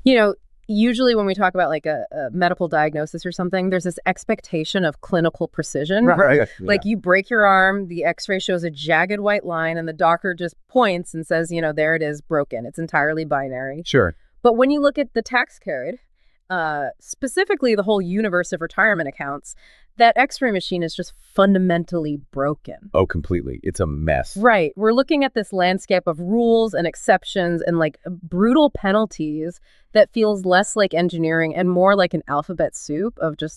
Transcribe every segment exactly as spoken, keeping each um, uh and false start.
You know, usually when we talk about like a, a medical diagnosis or something, there's this expectation of clinical precision. Right. Yeah. Like you break your arm, the x-ray shows a jagged white line, and the doctor just points and says, you know, there it is, broken. It's entirely binary. Sure. But when you look at the tax code, uh, specifically the whole universe of retirement accounts, that x-ray machine is just fundamentally broken. Oh, completely. It's a mess. Right. We're looking at this landscape of rules and exceptions and like brutal penalties that feels less like engineering and more like an alphabet soup of just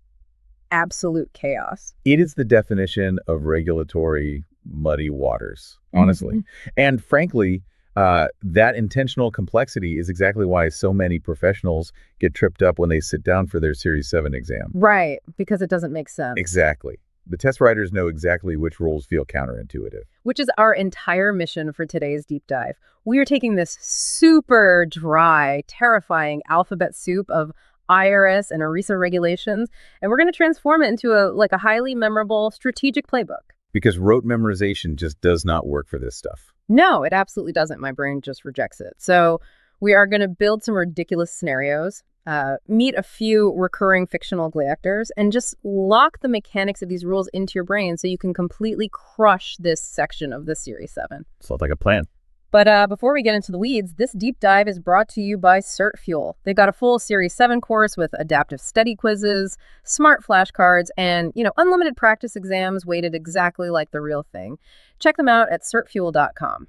absolute chaos. It is the definition of regulatory muddy waters, honestly. Mm-hmm. And frankly, uh, that intentional complexity is exactly why so many professionals get tripped up when they sit down for their Series seven exam. Right, because it doesn't make sense. Exactly. The test writers know exactly which rules feel counterintuitive. Which is our entire mission for today's deep dive. We are taking this super dry, terrifying alphabet soup of I R S and ERISA regulations, and we're going to transform it into a like a highly memorable strategic playbook. Because rote memorization just does not work for this stuff. No, it absolutely doesn't. My brain just rejects it. So we are going to build some ridiculous scenarios, uh, meet a few recurring fictional actors, and just lock the mechanics of these rules into your brain so you can completely crush this section of the Series seven. Sounds like a plan. But uh, before we get into the weeds, this deep dive is brought to you by CertFuel. They've got a full Series seven course with adaptive study quizzes, smart flashcards, and, you know, unlimited practice exams weighted exactly like the real thing. Check them out at cert fuel dot com.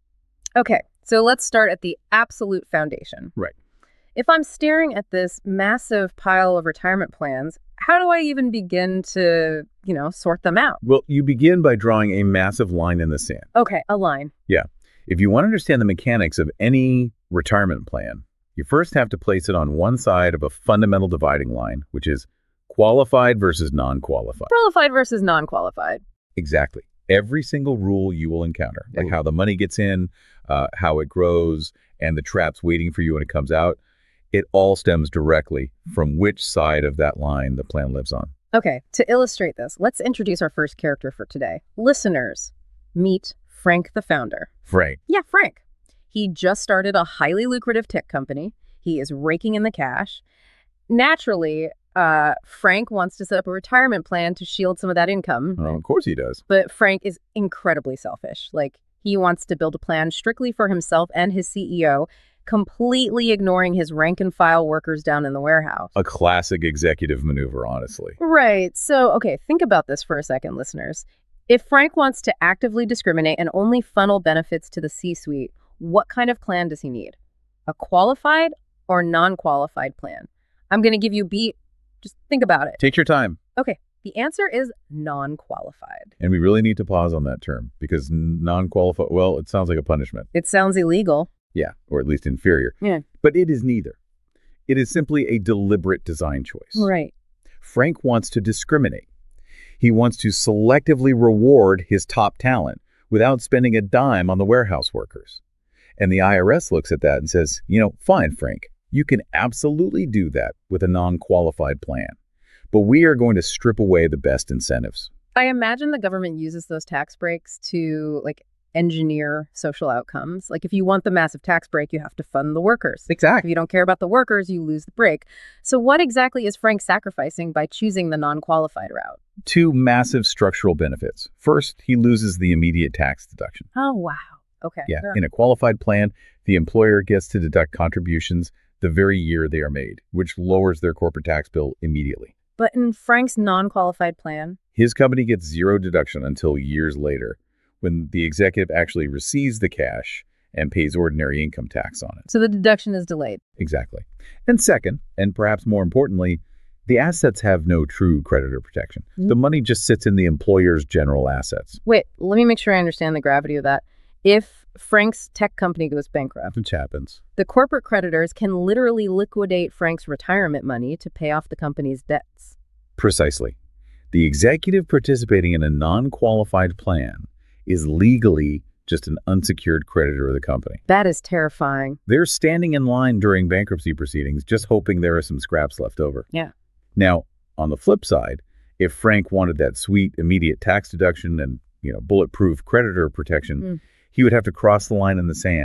Okay, so let's start at the absolute foundation. Right. If I'm staring at this massive pile of retirement plans, how do I even begin to, you know, sort them out? Well, you begin by drawing a massive line in the sand. Okay, a line. Yeah. If you want to understand the mechanics of any retirement plan, you first have to place it on one side of a fundamental dividing line, which is qualified versus non-qualified. Qualified versus non-qualified. Exactly. Every single rule you will encounter, like how the money gets in, uh, how it grows, and the traps waiting for you when it comes out, it all stems directly from which side of that line the plan lives on. Okay, to illustrate this, let's introduce our first character for today. Listeners, meet Frank the founder. Frank. Yeah, Frank. He just started a highly lucrative tech company. He is raking in the cash. Naturally, uh, Frank wants to set up a retirement plan to shield some of that income. Oh, of course he does. But Frank is incredibly selfish. Like, he wants to build a plan strictly for himself and his C E O, completely ignoring his rank and file workers down in the warehouse. A classic executive maneuver, honestly. Right. So, okay, think about this for a second, listeners. If Frank wants to actively discriminate and only funnel benefits to the C-suite, what kind of plan does he need? A qualified or non-qualified plan? I'm going to give you a beat. Just think about it. Take your time. Okay. The answer is non-qualified. And we really need to pause on that term because non-qualified, well, it sounds like a punishment. It sounds illegal. Yeah, or at least inferior. Yeah. But it is neither. It is simply a deliberate design choice. Right. Frank wants to discriminate. He wants to selectively reward his top talent without spending a dime on the warehouse workers. And the I R S looks at that and says, you know, fine, Frank, you can absolutely do that with a non-qualified plan. But we are going to strip away the best incentives. I imagine the government uses those tax breaks to, like, engineer social outcomes. Like, if you want the massive tax break, you have to fund the workers. Exactly. If you don't care about the workers, you lose the break. So what exactly is Frank sacrificing by choosing the non-qualified route? Two massive structural benefits. First, he loses the immediate tax deduction. Oh, wow. Okay. Yeah. Sure. In a qualified plan, the employer gets to deduct contributions the very year they are made, which lowers their corporate tax bill immediately. But in Frank's non-qualified plan, his company gets zero deduction until years later, when the executive actually receives the cash and pays ordinary income tax on it. So the deduction is delayed. Exactly. And second, and perhaps more importantly, the assets have no true creditor protection. Mm-hmm. The money just sits in the employer's general assets. Wait, let me make sure I understand the gravity of that. If Frank's tech company goes bankrupt, which happens, the corporate creditors can literally liquidate Frank's retirement money to pay off the company's debts. Precisely. The executive participating in a non-qualified plan is legally just an unsecured creditor of the company. That is terrifying. They're standing in line during bankruptcy proceedings, just hoping there are some scraps left over. Yeah. Now, on the flip side, if Frank wanted that sweet immediate tax deduction and, you know, bulletproof creditor protection, mm. he would have to cross the line in the sand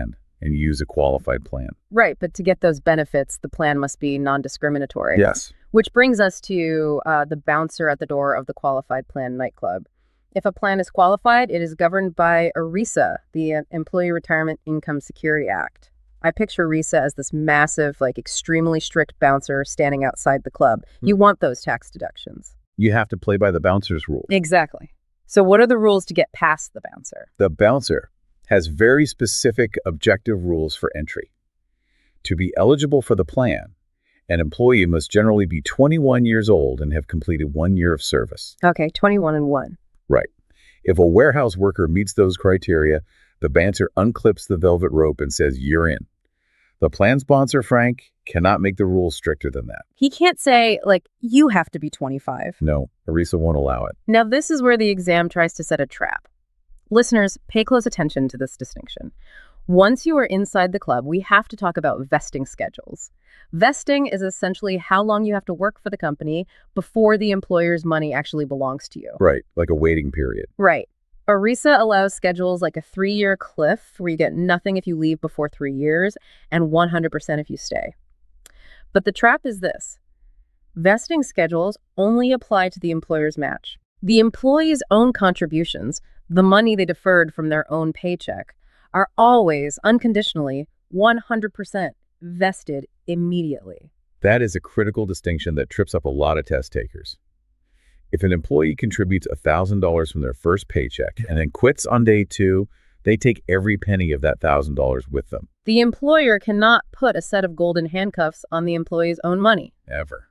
and use a qualified plan. Right, but to get those benefits, the plan must be non-discriminatory. Yes. Which brings us to uh, the bouncer at the door of the qualified plan nightclub. If a plan is qualified, it is governed by ERISA, the uh, Employee Retirement Income Security Act. I picture ERISA as this massive, like extremely strict bouncer standing outside the club. You want those tax deductions. You have to play by the bouncer's rules. Exactly. So what are the rules to get past the bouncer? The bouncer has very specific objective rules for entry. To be eligible for the plan, an employee must generally be twenty-one years old and have completed one year of service. Okay, twenty-one and one. Right. If a warehouse worker meets those criteria, the bouncer unclips the velvet rope and says, "You're in." The plan sponsor, Frank, cannot make the rules stricter than that. He can't say, like, you have to be twenty-five. No, ERISA won't allow it. Now, this is where the exam tries to set a trap. Listeners, pay close attention to this distinction. Once you are inside the club, we have to talk about vesting schedules. Vesting is essentially how long you have to work for the company before the employer's money actually belongs to you. Right, like a waiting period. Right. ERISA allows schedules like a three-year cliff where you get nothing if you leave before three years and one hundred percent if you stay. But the trap is this. Vesting schedules only apply to the employer's match. The employee's own contributions, the money they deferred from their own paycheck, are always, unconditionally, one hundred percent vested immediately. That is a critical distinction that trips up a lot of test takers. If an employee contributes one thousand dollars from their first paycheck and then quits on day two, they take every penny of that one thousand dollars with them. The employer cannot put a set of golden handcuffs on the employee's own money. Ever.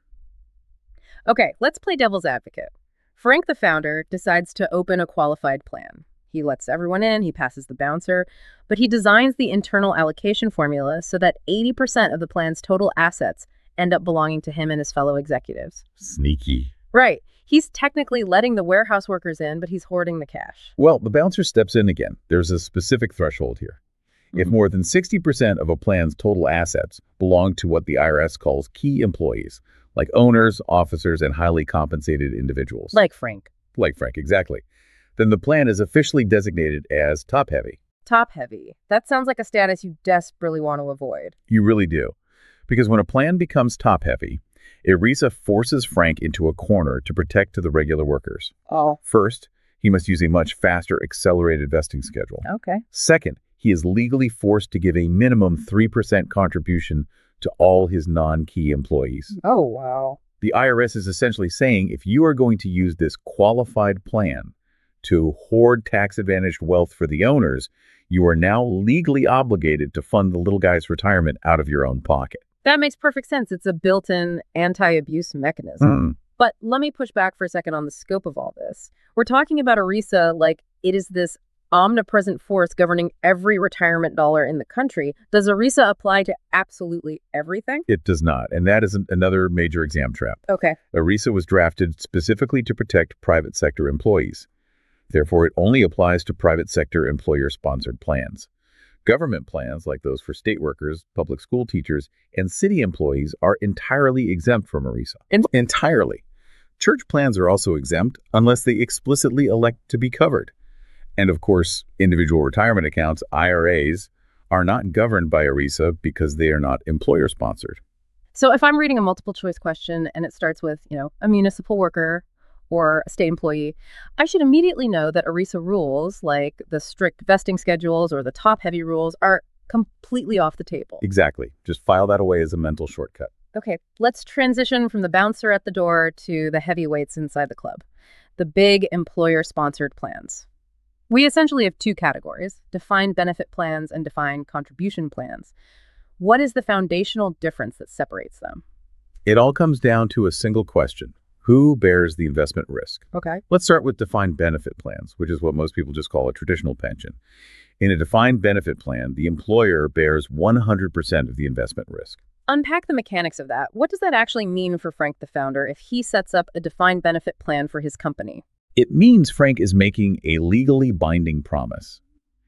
Okay, let's play devil's advocate. Frank, the founder, decides to open a qualified plan. He lets everyone in, he passes the bouncer, but he designs the internal allocation formula so that eighty percent of the plan's total assets end up belonging to him and his fellow executives. Sneaky. Right. He's technically letting the warehouse workers in, but he's hoarding the cash. Well, the bouncer steps in again. There's a specific threshold here. Mm-hmm. If more than sixty percent of a plan's total assets belong to what the I R S calls key employees, like owners, officers, and highly compensated individuals. Like Frank. Like Frank, exactly. Then the plan is officially designated as top-heavy. Top-heavy. That sounds like a status you desperately want to avoid. You really do. Because when a plan becomes top-heavy, ERISA forces Frank into a corner to protect to the regular workers. Oh. First, he must use a much faster accelerated vesting schedule. Okay. Second, he is legally forced to give a minimum three percent contribution to all his non-key employees. Oh, wow. The I R S is essentially saying if you are going to use this qualified plan to hoard tax-advantaged wealth for the owners, you are now legally obligated to fund the little guy's retirement out of your own pocket. That makes perfect sense. It's a built-in anti-abuse mechanism. Mm. But let me push back for a second on the scope of all this. We're talking about ERISA like it is this omnipresent force governing every retirement dollar in the country. Does ERISA apply to absolutely everything? It does not, and that is an, another major exam trap. Okay. ERISA was drafted specifically to protect private sector employees. Therefore, it only applies to private sector employer-sponsored plans. Government plans, like those for state workers, public school teachers, and city employees, are entirely exempt from ERISA. En- entirely. Church plans are also exempt unless they explicitly elect to be covered. And of course, individual retirement accounts, I R As, are not governed by ERISA because they are not employer-sponsored. So if I'm reading a multiple choice question and it starts with, you know, a municipal worker or a state employee, I should immediately know that ERISA rules, like the strict vesting schedules or the top-heavy rules, are completely off the table. Exactly. Just file that away as a mental shortcut. Okay, let's transition from the bouncer at the door to the heavyweights inside the club, the big employer-sponsored plans. We essentially have two categories, defined benefit plans and defined contribution plans. What is the foundational difference that separates them? It all comes down to a single question. Who bears the investment risk? Okay. Let's start with defined benefit plans, which is what most people just call a traditional pension. In a defined benefit plan, the employer bears one hundred percent of the investment risk. Unpack the mechanics of that. What does that actually mean for Frank, the founder, if he sets up a defined benefit plan for his company? It means Frank is making a legally binding promise.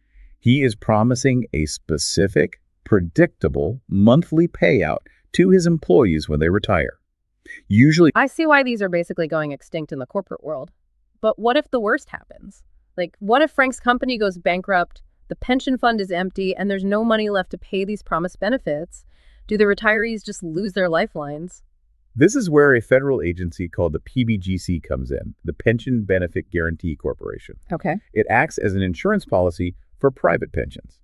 He is promising a specific, predictable monthly payout to his employees when they retire. Usually, I see why these are basically going extinct in the corporate world. But what if the worst happens? Like, what if Frank's company goes bankrupt, The pension fund is empty, and there's no money left to pay these promised benefits. Do the retirees just lose their lifelines? This is where a federal agency called the P B G C comes in, the Pension Benefit Guaranty Corporation. Okay. It acts as an insurance policy for private pensions.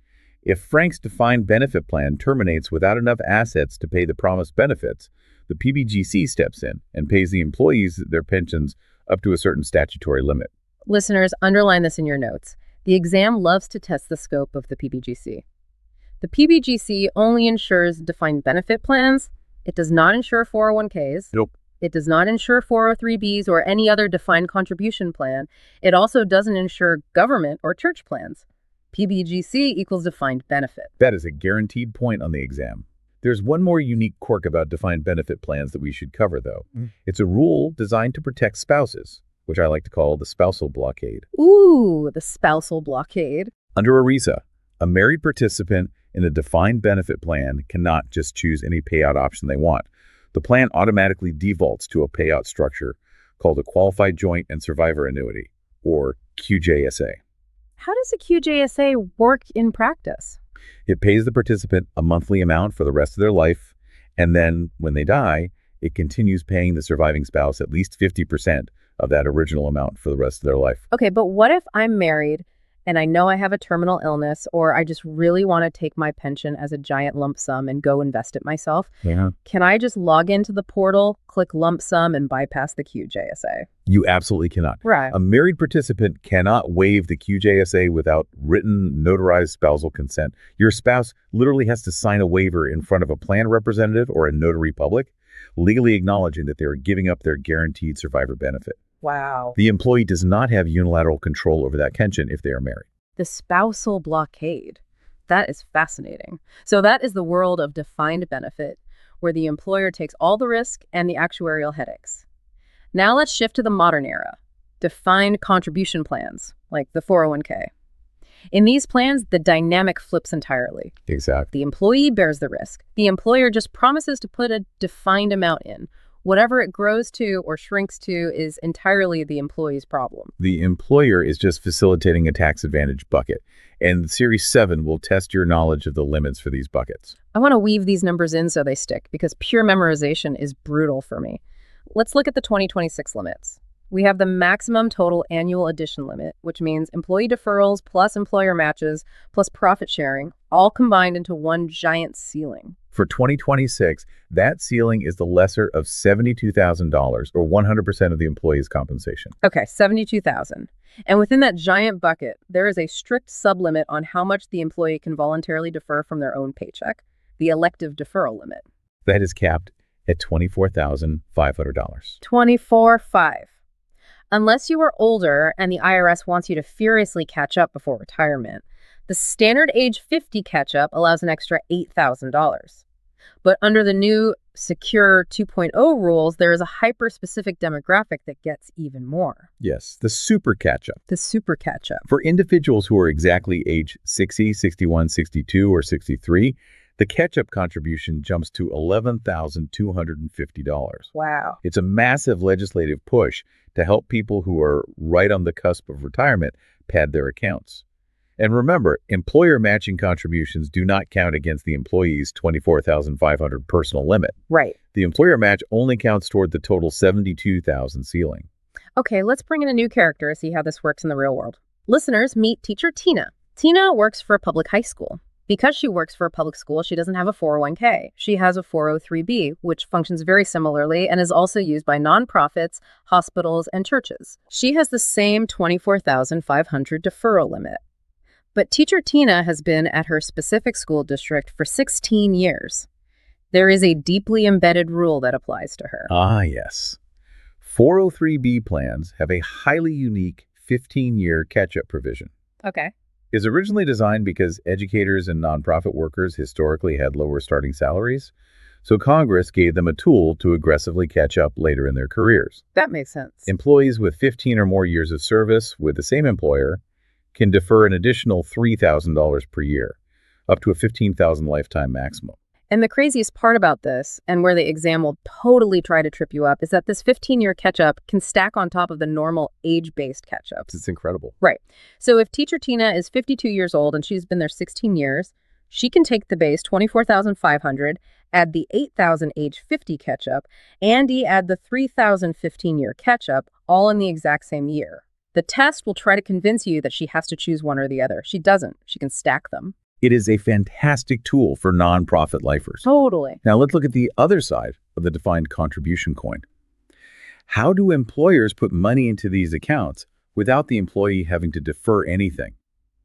If Frank's defined benefit plan terminates without enough assets to pay the promised benefits, the P B G C steps in and pays the employees their pensions up to a certain statutory limit. Listeners, underline this in your notes. The exam loves to test the scope of the P B G C. The P B G C only insures defined benefit plans. It does not insure four oh one Ks. Nope. It does not insure four oh three Bs or any other defined contribution plan. It also doesn't insure government or church plans. P B G C equals defined benefit. That is a guaranteed point on the exam. There's one more unique quirk about defined benefit plans that we should cover, though. Mm. It's a rule designed to protect spouses, which I like to call the spousal blockade. Ooh, the spousal blockade. Under ERISA, a married participant in a defined benefit plan cannot just choose any payout option they want. The plan automatically defaults to a payout structure called a Qualified Joint and Survivor Annuity, or Q J S A. How does a Q J S A work in practice? It pays the participant a monthly amount for the rest of their life, and then, when they die, it continues paying the surviving spouse at least fifty percent of that original amount for the rest of their life. Okay, but what if I'm married and I know I have a terminal illness, or I just really want to take my pension as a giant lump sum and go invest it myself? Yeah. Can I just log into the portal, click lump sum, and bypass the Q J S A? You absolutely cannot. Right. A married participant cannot waive the Q J S A without written, notarized spousal consent. Your spouse literally has to sign a waiver in front of a plan representative or a notary public, legally acknowledging that they are giving up their guaranteed survivor benefit. Wow. The employee does not have unilateral control over that pension if they are married. The spousal blockade. That is fascinating. So that is the world of defined benefit, where the employer takes all the risk and the actuarial headaches. Now let's shift to the modern era. Defined contribution plans, like the four oh one K. In these plans, the dynamic flips entirely. Exactly. The employee bears the risk. The employer just promises to put a defined amount in. Whatever it grows to or shrinks to is entirely the employee's problem. The employer is just facilitating a tax advantage bucket, and Series seven will test your knowledge of the limits for these buckets. I want to weave these numbers in so they stick, because pure memorization is brutal for me. Let's look at the twenty twenty-six limits. We have the maximum total annual addition limit, which means employee deferrals plus employer matches plus profit sharing, all combined into one giant ceiling. For twenty twenty-six, that ceiling is the lesser of seventy-two thousand dollars, or one hundred percent of the employee's compensation. Okay, seventy-two thousand dollars. And within that giant bucket, there is a strict sublimit on how much the employee can voluntarily defer from their own paycheck, the elective deferral limit. That is capped at twenty-four thousand five hundred dollars. twenty-four thousand five hundred dollars. Unless you are older and the I R S wants you to furiously catch up before retirement, the standard age fifty catch-up allows an extra eight thousand dollars. But under the new Secure two point oh rules, there is a hyper-specific demographic that gets even more. Yes, the super catch-up. The super catch-up. For individuals who are exactly age sixty, sixty-one, sixty-two, or sixty-three, the catch-up contribution jumps to eleven thousand two hundred fifty dollars. Wow. It's a massive legislative push to help people who are right on the cusp of retirement pad their accounts. And remember, employer matching contributions do not count against the employee's twenty-four thousand five hundred dollars personal limit. Right. The employer match only counts toward the total seventy-two thousand dollars ceiling. Okay, let's bring in a new character to see how this works in the real world. Listeners, meet teacher Tina. Tina works for a public high school. Because she works for a public school, she doesn't have a four oh one K. She has a four oh three B, which functions very similarly and is also used by nonprofits, hospitals, and churches. She has the same twenty-four thousand five hundred dollars deferral limit. But teacher Tina has been at her specific school district for sixteen years. There is a deeply embedded rule that applies to her. Ah, yes. four oh three B plans have a highly unique fifteen-year catch-up provision. Okay. It's originally designed because educators and nonprofit workers historically had lower starting salaries, so Congress gave them a tool to aggressively catch up later in their careers. That makes sense. Employees with fifteen or more years of service with the same employer can defer an additional three thousand dollars per year, up to a fifteen thousand dollars lifetime maximum. And the craziest part about this, and where the exam will totally try to trip you up, is that this fifteen-year catch-up can stack on top of the normal age-based catch-ups. It's incredible. Right. So if teacher Tina is fifty-two years old and she's been there sixteen years, she can take the base twenty-four thousand five hundred, add the eight thousand age fifty catch-up, and add the three thousand fifteen-year catch-up, all in the exact same year. The test will try to convince you that she has to choose one or the other. She doesn't. She can stack them. It is a fantastic tool for nonprofit lifers. Totally. Now let's look at the other side of the defined contribution coin. How do employers put money into these accounts without the employee having to defer anything?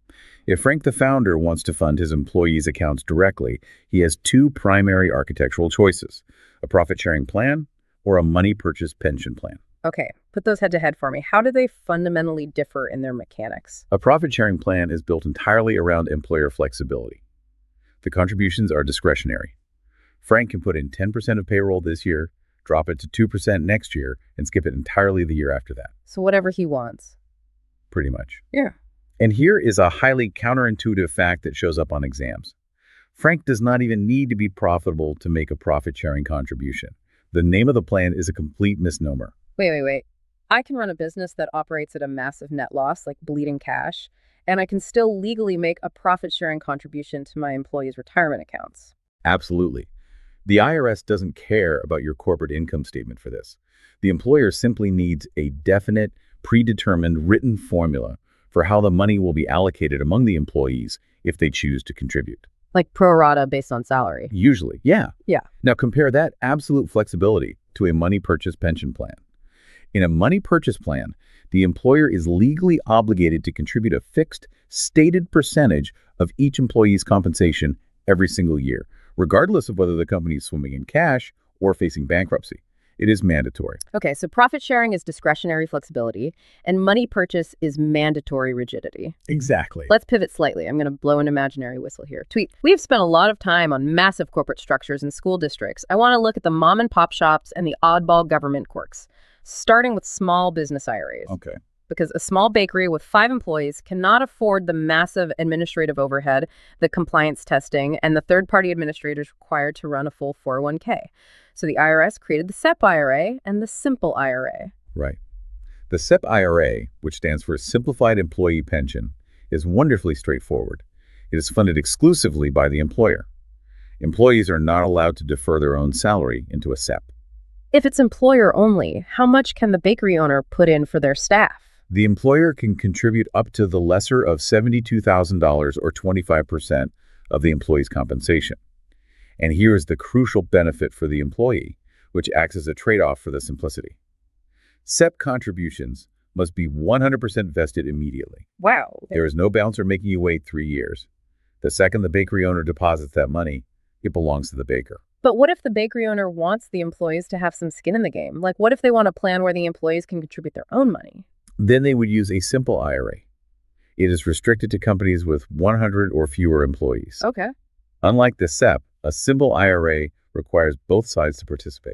If Frank the founder wants to fund his employees' accounts directly, he has two primary architectural choices: a profit-sharing plan or a money purchase pension plan. Okay, put those head to head for me. How do they fundamentally differ in their mechanics? A profit-sharing plan is built entirely around employer flexibility. The contributions are discretionary. Frank can put in ten percent of payroll this year, drop it to two percent next year, and skip it entirely the year after that. So whatever he wants. Pretty much. Yeah. And here is a highly counterintuitive fact that shows up on exams. Frank does not even need to be profitable to make a profit-sharing contribution. The name of the plan is a complete misnomer. Wait, wait, wait. I can run a business that operates at a massive net loss, like bleeding cash, and I can still legally make a profit-sharing contribution to my employees' retirement accounts. Absolutely. The I R S doesn't care about your corporate income statement for this. The employer simply needs a definite, predetermined written formula for how the money will be allocated among the employees if they choose to contribute. Like pro rata based on salary. Usually, yeah. Yeah. Now compare that absolute flexibility to a money purchase pension plan. In a money purchase plan, the employer is legally obligated to contribute a fixed, stated percentage of each employee's compensation every single year, regardless of whether the company is swimming in cash or facing bankruptcy. It is mandatory. Okay, so profit sharing is discretionary flexibility, and money purchase is mandatory rigidity. Exactly. Let's pivot slightly. I'm going to blow an imaginary whistle here. Tweet. We have spent a lot of time on massive corporate structures in school districts. I want to look at the mom and pop shops and the oddball government quirks, starting with small business I R As. Okay. Because a small bakery with five employees cannot afford the massive administrative overhead, the compliance testing, and the third-party administrators required to run a full four oh one k. So the I R S created the S E P I R A and the Simple I R A. Right. The S E P I R A, which stands for Simplified Employee Pension, is wonderfully straightforward. It is funded exclusively by the employer. Employees are not allowed to defer their own salary into a S E P. If it's employer only, how much can the bakery owner put in for their staff? The employer can contribute up to the lesser of seventy-two thousand dollars or twenty-five percent of the employee's compensation. And here is the crucial benefit for the employee, which acts as a trade-off for the simplicity. S E P contributions must be one hundred percent vested immediately. Wow. There is no bouncer making you wait three years. The second the bakery owner deposits that money, it belongs to the baker. But what if the bakery owner wants the employees to have some skin in the game? Like, what if they want a plan where the employees can contribute their own money? Then they would use a simple I R A. It is restricted to companies with one hundred or fewer employees. Okay. Unlike the S E P, a simple I R A requires both sides to participate.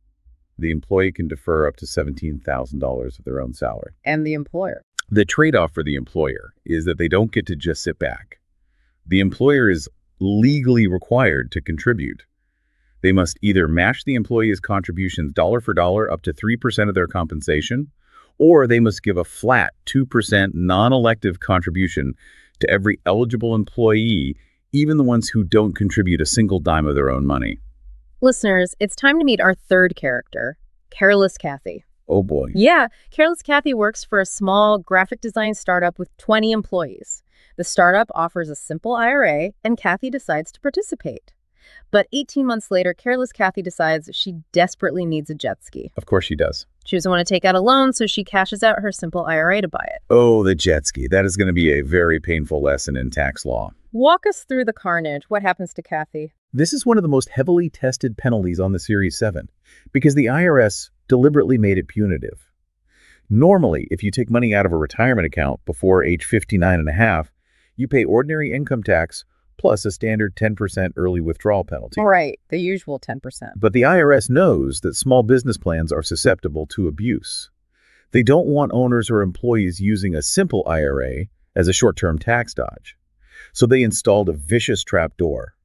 The employee can defer up to seventeen thousand dollars of their own salary. And the employer. The trade-off for the employer is that they don't get to just sit back. The employer is legally required to contribute. They must either match the employee's contributions dollar for dollar up to three percent of their compensation, or they must give a flat two percent non-elective contribution to every eligible employee, even the ones who don't contribute a single dime of their own money. Listeners, it's time to meet our third character, Careless Kathy. Oh boy. Yeah, Careless Kathy works for a small graphic design startup with twenty employees. The startup offers a simple I R A, and Kathy decides to participate. But eighteen months later, Careless Kathy decides she desperately needs a jet ski. Of course she does. She doesn't want to take out a loan, so she cashes out her simple I R A to buy it. Oh, the jet ski. That is going to be a very painful lesson in tax law. Walk us through the carnage. What happens to Kathy? This is one of the most heavily tested penalties on the Series seven, because the I R S deliberately made it punitive. Normally, if you take money out of a retirement account before age fifty-nine and a half, you pay ordinary income tax plus a standard ten percent early withdrawal penalty. Right, the usual ten percent. But the I R S knows that small business plans are susceptible to abuse. They don't want owners or employees using a simple I R A as a short-term tax dodge. So they installed a vicious trapdoor.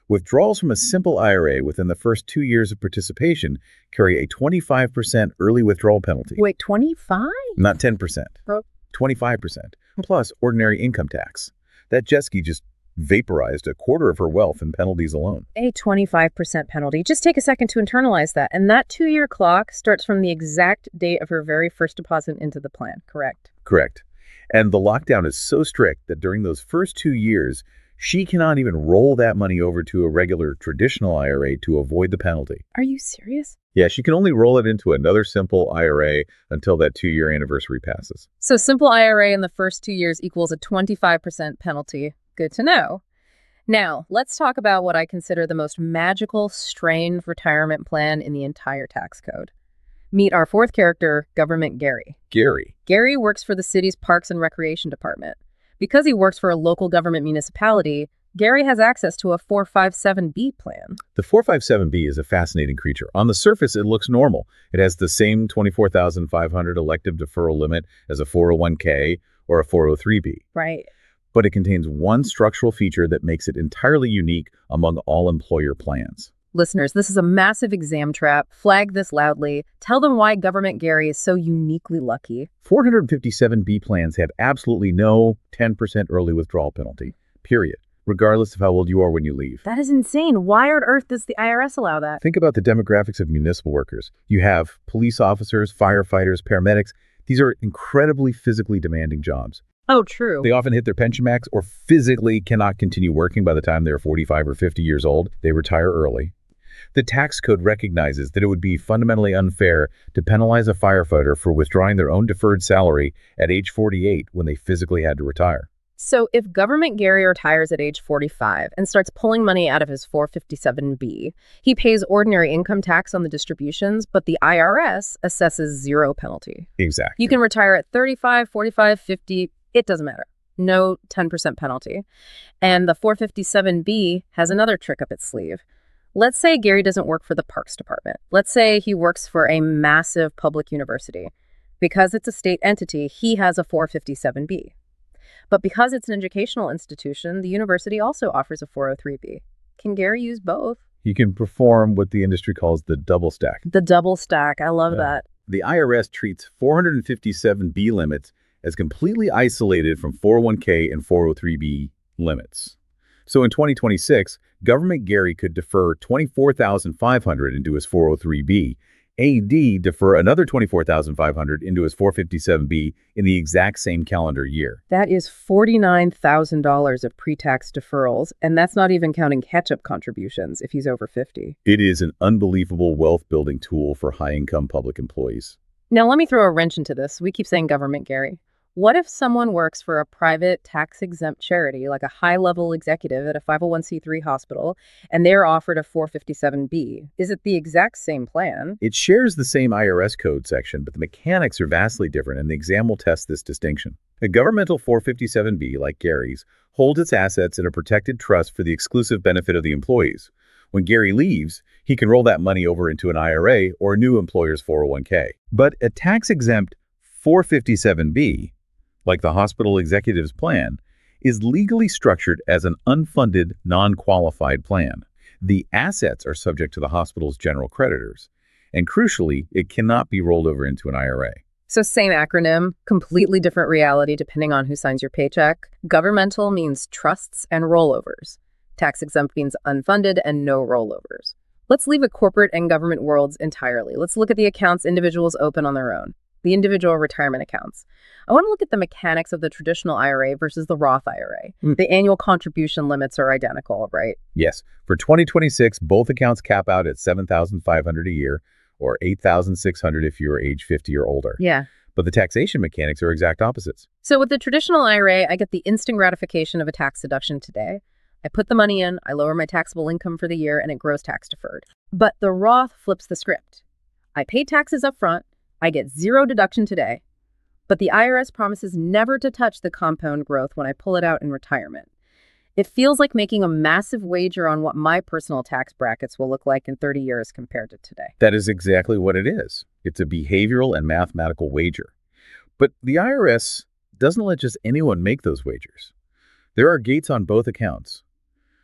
Withdrawals from a simple I R A within the first two years of participation carry a twenty-five percent early withdrawal penalty. Wait, twenty-five? Not ten percent. Oh. twenty-five percent, plus ordinary income tax. That jet ski just vaporized a quarter of her wealth in penalties alone. A twenty-five percent penalty. Just take a second to internalize that. And that two-year clock starts from the exact date of her very first deposit into the plan, correct? Correct. And the lockdown is so strict that during those first two years, she cannot even roll that money over to a regular traditional I R A to avoid the penalty. Are you serious? Yeah, she can only roll it into another simple I R A until that two-year anniversary passes. So simple I R A in the first two years equals a twenty-five percent penalty. Good to know. Now, let's talk about what I consider the most magical, strained retirement plan in the entire tax code. Meet our fourth character, Government Gary. Gary. Gary works for the city's Parks and Recreation Department. Because he works for a local government municipality, Gary has access to a four fifty-seven B plan. The four fifty-seven B is a fascinating creature. On the surface, it looks normal. It has the same twenty-four thousand five hundred dollars elective deferral limit as a four oh one K or a four oh three B. Right. But it contains one structural feature that makes it entirely unique among all employer plans. Listeners, this is a massive exam trap. Flag this loudly. Tell them why Government Gary is so uniquely lucky. four fifty-seven B plans have absolutely no ten percent early withdrawal penalty, period, regardless of how old you are when you leave. That is insane. Why on earth does the I R S allow that? Think about the demographics of municipal workers. You have police officers, firefighters, paramedics. These are incredibly physically demanding jobs. Oh, true. They often hit their pension max or physically cannot continue working by the time they're forty-five or fifty years old. They retire early. The tax code recognizes that it would be fundamentally unfair to penalize a firefighter for withdrawing their own deferred salary at age forty-eight when they physically had to retire. So if Government Gary retires at age forty-five and starts pulling money out of his four fifty-seven B, he pays ordinary income tax on the distributions, but the I R S assesses zero penalty. Exactly. You can retire at thirty-five, forty-five, fifty, it doesn't matter. No ten percent penalty. And the four fifty-seven B has another trick up its sleeve. Let's say Gary doesn't work for the Parks Department. Let's say he works for a massive public university. Because it's a state entity, he has a four fifty-seven B. But because it's an educational institution, the university also offers a four oh three B. Can Gary use both? He can perform what the industry calls the double stack. The double stack. I love Uh, that. The I R S treats four fifty-seven B limits as completely isolated from four oh one K and four oh three B limits. So in twenty twenty-six, Government Gary could defer twenty-four thousand five hundred dollars into his four oh three B, A D defer another twenty-four thousand five hundred dollars into his four fifty-seven B in the exact same calendar year. That is forty-nine thousand dollars of pre-tax deferrals, and that's not even counting catch-up contributions if he's over fifty. It is an unbelievable wealth-building tool for high-income public employees. Now, let me throw a wrench into this. We keep saying Government Gary. What if someone works for a private tax-exempt charity, like a high-level executive at a five oh one c three hospital, and they're offered a four fifty-seven B? Is it the exact same plan? It shares the same I R S code section, but the mechanics are vastly different, and the exam will test this distinction. A governmental four fifty-seven B, like Gary's, holds its assets in a protected trust for the exclusive benefit of the employees. When Gary leaves, he can roll that money over into an I R A or a new employer's four oh one K. But a tax-exempt four fifty-seven B, like the hospital executive's plan, is legally structured as an unfunded, non-qualified plan. The assets are subject to the hospital's general creditors, and crucially, it cannot be rolled over into an I R A. So same acronym, completely different reality depending on who signs your paycheck. Governmental means trusts and rollovers. Tax-exempt means unfunded and no rollovers. Let's leave the corporate and government worlds entirely. Let's look at the accounts individuals open on their own. The individual retirement accounts. I want to look at the mechanics of the traditional I R A versus the Roth I R A. Mm. The annual contribution limits are identical, right? Yes. For twenty twenty-six, both accounts cap out at seven thousand five hundred dollars a year or eight thousand six hundred dollars if you're age fifty or older. Yeah. But the taxation mechanics are exact opposites. So with the traditional I R A, I get the instant gratification of a tax deduction today. I put the money in, I lower my taxable income for the year, and it grows tax deferred. But the Roth flips the script. I pay taxes up front, I get zero deduction today, but the I R S promises never to touch the compound growth when I pull it out in retirement. It feels like making a massive wager on what my personal tax brackets will look like in thirty years compared to today. That is exactly what it is. It's a behavioral and mathematical wager. But the I R S doesn't let just anyone make those wagers. There are gates on both accounts.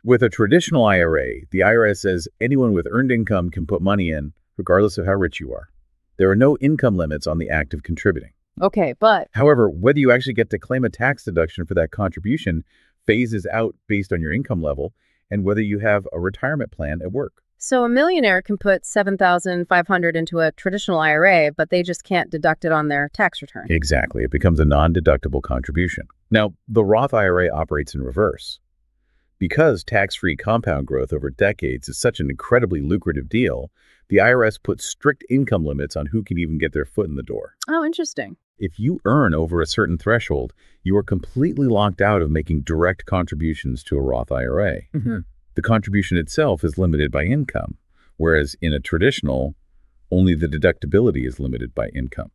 With a traditional I R A, the I R S says anyone with earned income can put money in, regardless of how rich you are. There are no income limits on the act of contributing. Okay, but However, whether you actually get to claim a tax deduction for that contribution phases out based on your income level and whether you have a retirement plan at work. so a millionaire can put seven thousand five hundred dollars into a traditional I R A, but they just can't deduct it on their tax return. Exactly. It becomes a non-deductible contribution. Now, the Roth I R A operates in reverse. Because tax-free compound growth over decades is such an incredibly lucrative deal, the I R S puts strict income limits on who can even get their foot in the door. Oh, interesting. If you earn over a certain threshold, you are completely locked out of making direct contributions to a Roth I R A. Mm-hmm. The contribution itself is limited by income, whereas in a traditional, only the deductibility is limited by income.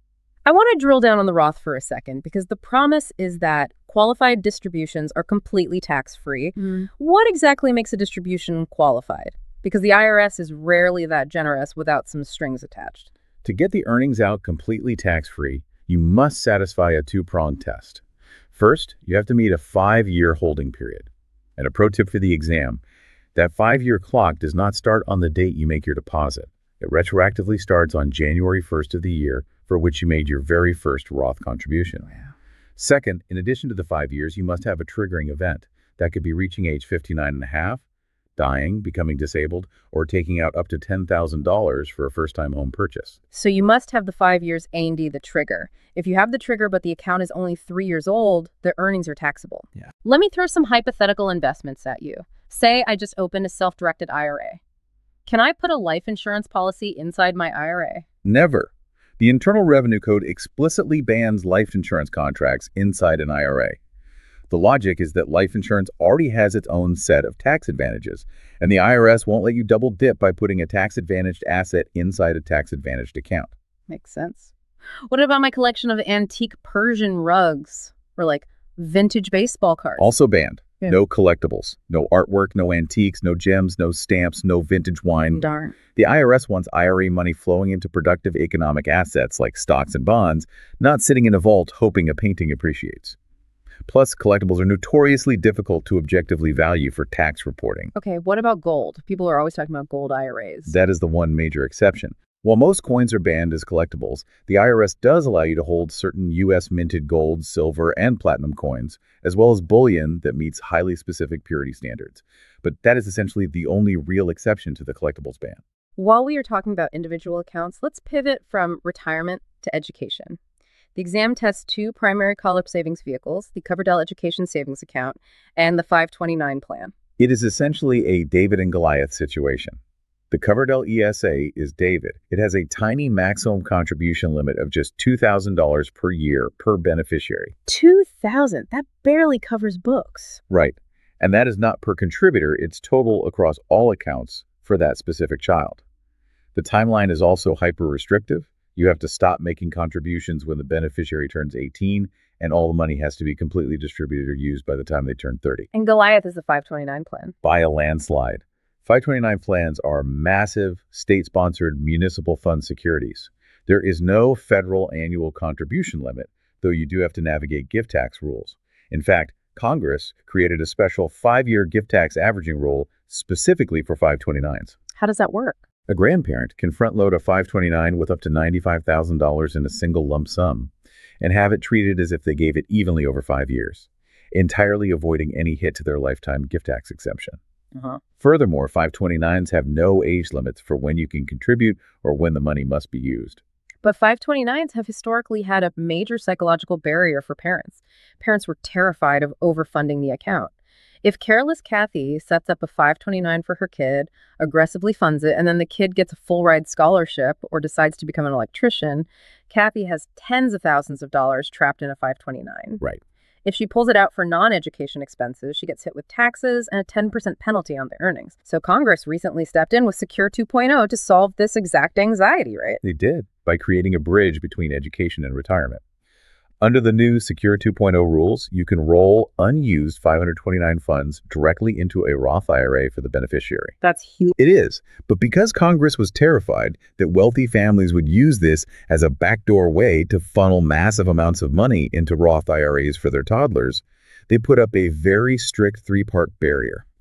I want to drill down on the Roth for a second because the promise is that qualified distributions are completely tax-free. Mm. What exactly makes a distribution qualified? Because the I R S is rarely that generous without some strings attached. To get the earnings out completely tax-free, you must satisfy a two-pronged test. First, you have to meet a five-year holding period. And a pro tip for the exam, that five-year clock does not start on the date you make your deposit. It retroactively starts on January first of the year for which you made your very first Roth contribution. Wow. Second, in addition to the five years, you must have a triggering event. That could be reaching age fifty-nine and a half, dying, becoming disabled, or taking out up to ten thousand dollars for a first-time home purchase. So you must have the five years A and D, the trigger. If you have the trigger but the account is only three years old, the earnings are taxable. Yeah. Let me throw some hypothetical investments at you. Say I just opened a self-directed I R A. Can I put a life insurance policy inside my I R A? Never. The Internal Revenue Code explicitly bans life insurance contracts inside an I R A. The logic is that life insurance already has its own set of tax advantages, and the I R S won't let you double dip by putting a tax-advantaged asset inside a tax-advantaged account. Makes sense. What about my collection of antique Persian rugs or like vintage baseball cards? Also banned. Yeah. No collectibles, no artwork, no antiques, no gems, no stamps, no vintage wine. Darn. The I R S wants I R A money flowing into productive economic assets like stocks and bonds, not sitting in a vault hoping a painting appreciates. Plus, collectibles are notoriously difficult to objectively value for tax reporting. Okay, what about gold? People are always talking about gold I R As. That is the one major exception. While most coins are banned as collectibles, the I R S does allow you to hold certain U S minted gold, silver, and platinum coins, as well as bullion that meets highly specific purity standards. But that is essentially the only real exception to the collectibles ban. While we are talking about individual accounts, let's pivot from retirement to education. The exam tests two primary college savings vehicles, the Coverdell Education Savings Account and the five twenty-nine plan. It is essentially a David and Goliath situation. The Coverdell E S A is David. It has a tiny maximum contribution limit of just two thousand dollars per year per beneficiary. two thousand dollars? That barely covers books. Right. And that is not per contributor, it's total across all accounts for that specific child. The timeline is also hyper-restrictive. You have to stop making contributions when the beneficiary turns eighteen, and all the money has to be completely distributed or used by the time they turn thirty. And Goliath is the five twenty-nine plan. By a landslide. five twenty-nine plans are massive, state-sponsored municipal fund securities. There is no federal annual contribution limit, though you do have to navigate gift tax rules. In fact, Congress created a special five-year gift tax averaging rule specifically for five twenty-nines. How does that work? A grandparent can front-load a five twenty-nine with up to ninety-five thousand dollars in a single lump sum and have it treated as if they gave it evenly over five years, entirely avoiding any hit to their lifetime gift tax exemption. Uh-huh. Furthermore, five twenty-nines have no age limits for when you can contribute or when the money must be used. But five twenty-nines have historically had a major psychological barrier for parents. Parents were terrified of overfunding the account. If careless Kathy sets up a five twenty-nine for her kid, aggressively funds it, and then the kid gets a full-ride scholarship or decides to become an electrician, Kathy has tens of thousands of dollars trapped in a five twenty-nine. Right. If she pulls it out for non-education expenses, she gets hit with taxes and a ten percent penalty on the earnings. So Congress recently stepped in with Secure two point oh to solve this exact anxiety, right? They did, by creating a bridge between education and retirement. Under the new Secure two point oh rules, you can roll unused five twenty-nine funds directly into a Roth I R A for the beneficiary. That's huge. It is, but because Congress was terrified that wealthy families would use this as a backdoor way to funnel massive amounts of money into Roth I R As for their toddlers, they put up a very strict three-part barrier.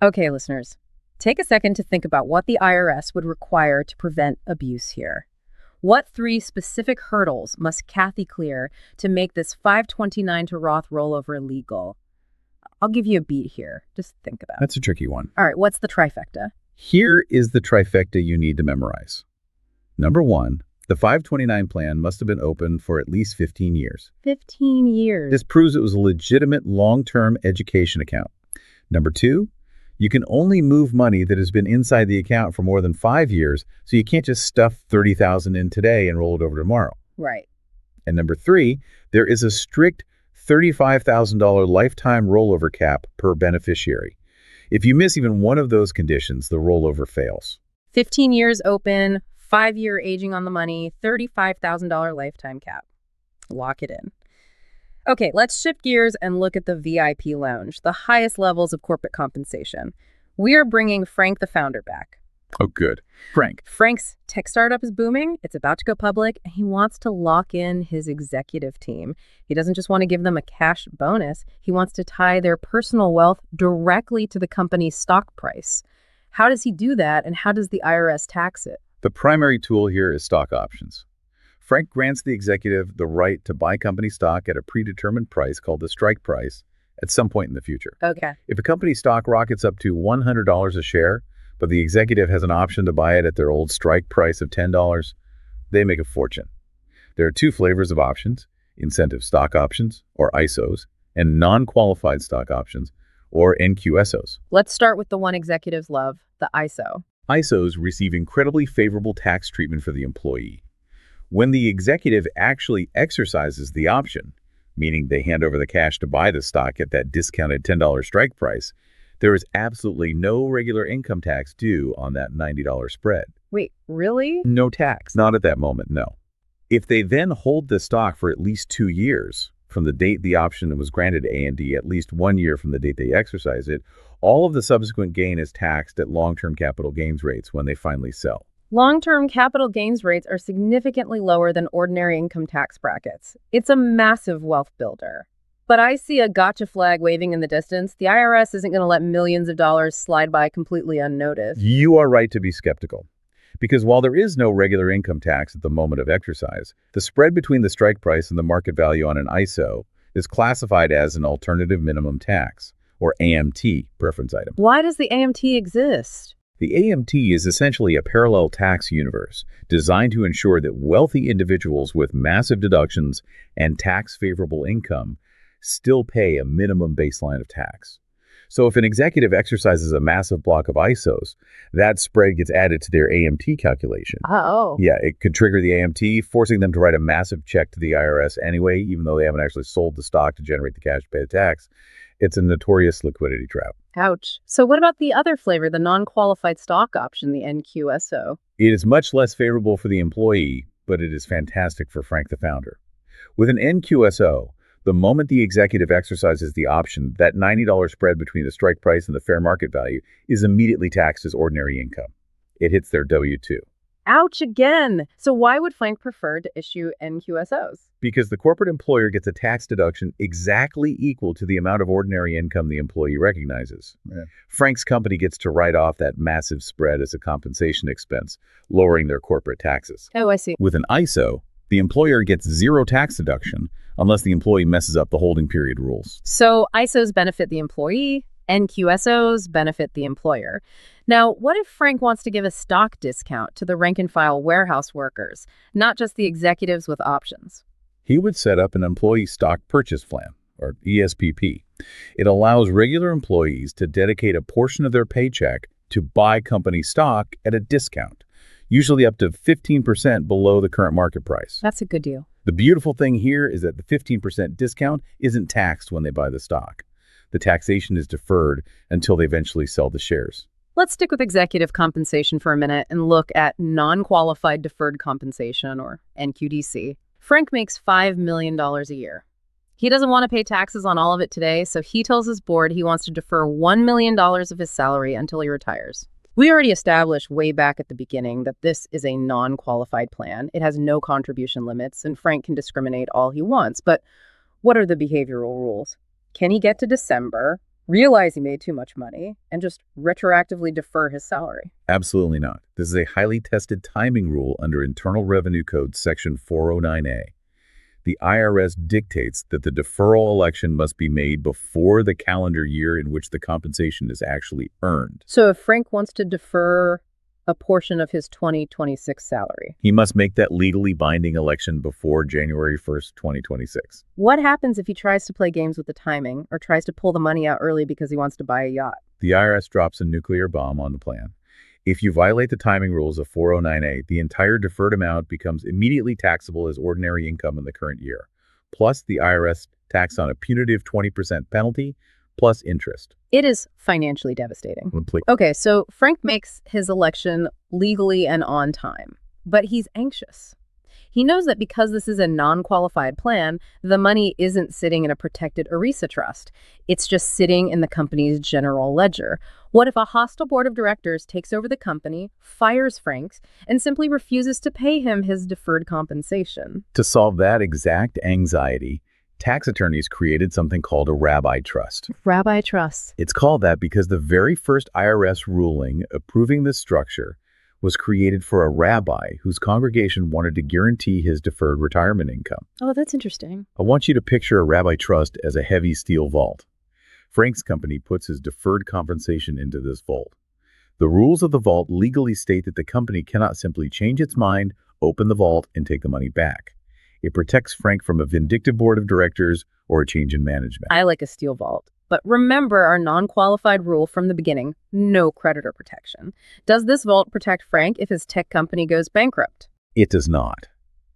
Okay, listeners, take a second to think about what the I R S would require to prevent abuse here. What three specific hurdles must Kathy clear to make this five twenty-nine to Roth rollover legal? I'll give you a beat here. Just think about it. That's a tricky one. All right, what's the trifecta? Here is the trifecta you need to memorize. Number one, the five twenty-nine plan must have been open for at least fifteen years. fifteen years. This proves it was a legitimate long-term education account. Number two, you can only move money that has been inside the account for more than five years, so you can't just stuff thirty thousand dollars in today and roll it over tomorrow. Right. And number three, there is a strict thirty-five thousand dollars lifetime rollover cap per beneficiary. If you miss even one of those conditions, the rollover fails. fifteen years open, five-year aging on the money, thirty-five thousand dollars lifetime cap. Lock it in. Okay, let's shift gears and look at the V I P lounge, the highest levels of corporate compensation. We are bringing Frank the founder back. Oh, good. Frank. Frank's tech startup is booming. It's about to go public, and he wants to lock in his executive team. He doesn't just want to give them a cash bonus. He wants to tie their personal wealth directly to the company's stock price. How does he do that, and how does the I R S tax it? The primary tool here is stock options. Frank grants the executive the right to buy company stock at a predetermined price called the strike price at some point in the future. Okay. If a company stock rockets up to one hundred dollars a share, but the executive has an option to buy it at their old strike price of ten dollars, they make a fortune. There are two flavors of options: incentive stock options, or I S Os, and non-qualified stock options, or N Q S Os. Let's start with the one executives love, the I S O. I S Os receive incredibly favorable tax treatment for the employee. When the executive actually exercises the option, meaning they hand over the cash to buy the stock at that discounted ten dollars strike price, there is absolutely no regular income tax due on that ninety dollars spread. Wait, really? No tax. Not at that moment, no. If they then hold the stock for at least two years, from the date the option was granted A and D, at least one year from the date they exercise it, all of the subsequent gain is taxed at long-term capital gains rates when they finally sell. Long-term capital gains rates are significantly lower than ordinary income tax brackets. It's a massive wealth builder. But I see a gotcha flag waving in the distance. The I R S isn't going to let millions of dollars slide by completely unnoticed. You are right to be skeptical. Because while there is no regular income tax at the moment of exercise, the spread between the strike price and the market value on an I S O is classified as an alternative minimum tax, or A M T, preference item. Why does the A M T exist? The A M T is essentially a parallel tax universe designed to ensure that wealthy individuals with massive deductions and tax-favorable income still pay a minimum baseline of tax. So if an executive exercises a massive block of I S Os, that spread gets added to their A M T calculation. Oh. Yeah, it could trigger the A M T, forcing them to write a massive check to the I R S anyway, even though they haven't actually sold the stock to generate the cash to pay the tax. It's a notorious liquidity trap. Ouch. So what about the other flavor, the non-qualified stock option, the N Q S O? It is much less favorable for the employee, but it is fantastic for Frank the founder. With an N Q S O, the moment the executive exercises the option, that ninety dollars spread between the strike price and the fair market value is immediately taxed as ordinary income. It hits their W two. Ouch again. So why would Frank prefer to issue N Q S Os? Because the corporate employer gets a tax deduction exactly equal to the amount of ordinary income the employee recognizes. Yeah. Frank's company gets to write off that massive spread as a compensation expense, lowering their corporate taxes. Oh, I see. With an I S O, the employer gets zero tax deduction unless the employee messes up the holding period rules. So I S Os benefit the employee, N Q S Os benefit the employer. Now, what if Frank wants to give a stock discount to the rank-and-file warehouse workers, not just the executives with options? He would set up an employee stock purchase plan, or E S P P. It allows regular employees to dedicate a portion of their paycheck to buy company stock at a discount, usually up to fifteen percent below the current market price. That's a good deal. The beautiful thing here is that the fifteen percent discount isn't taxed when they buy the stock. The taxation is deferred until they eventually sell the shares. Let's stick with executive compensation for a minute and look at non-qualified deferred compensation, or N Q D C. Frank makes five million dollars a year. He doesn't want to pay taxes on all of it today, so he tells his board he wants to defer one million dollars of his salary until he retires. We already established way back at the beginning that this is a non-qualified plan. It has no contribution limits, and Frank can discriminate all he wants. But what are the behavioral rules? Can he get to December, realize he made too much money, and just retroactively defer his salary. Absolutely not. This is a highly tested timing rule under Internal Revenue Code Section four oh nine A. The I R S dictates that the deferral election must be made before the calendar year in which the compensation is actually earned. So if Frank wants to defer a portion of his twenty twenty-six salary, he must make that legally binding election before January first, twenty twenty-six. What happens if he tries to play games with the timing or tries to pull the money out early because he wants to buy a yacht? The I R S drops a nuclear bomb on the plan. If you violate the timing rules of four oh nine A, the entire deferred amount becomes immediately taxable as ordinary income in the current year. Plus, the I R S tax on a punitive twenty percent penalty, plus interest. It is financially devastating. Complete. Okay, so Frank makes his election legally and on time, but he's anxious. He knows that because this is a non-qualified plan, the money isn't sitting in a protected ERISA trust. It's just sitting in the company's general ledger. What if a hostile board of directors takes over the company, fires Frank, and simply refuses to pay him his deferred compensation? To solve that exact anxiety, tax attorneys created something called a rabbi trust. Rabbi trust. It's called that because the very first I R S ruling approving this structure was created for a rabbi whose congregation wanted to guarantee his deferred retirement income. Oh, that's interesting. I want you to picture a rabbi trust as a heavy steel vault. Frank's company puts his deferred compensation into this vault. The rules of the vault legally state that the company cannot simply change its mind, open the vault, and take the money back. It protects Frank from a vindictive board of directors or a change in management. I like a steel vault. But remember our non-qualified rule from the beginning, no creditor protection. Does this vault protect Frank if his tech company goes bankrupt? It does not.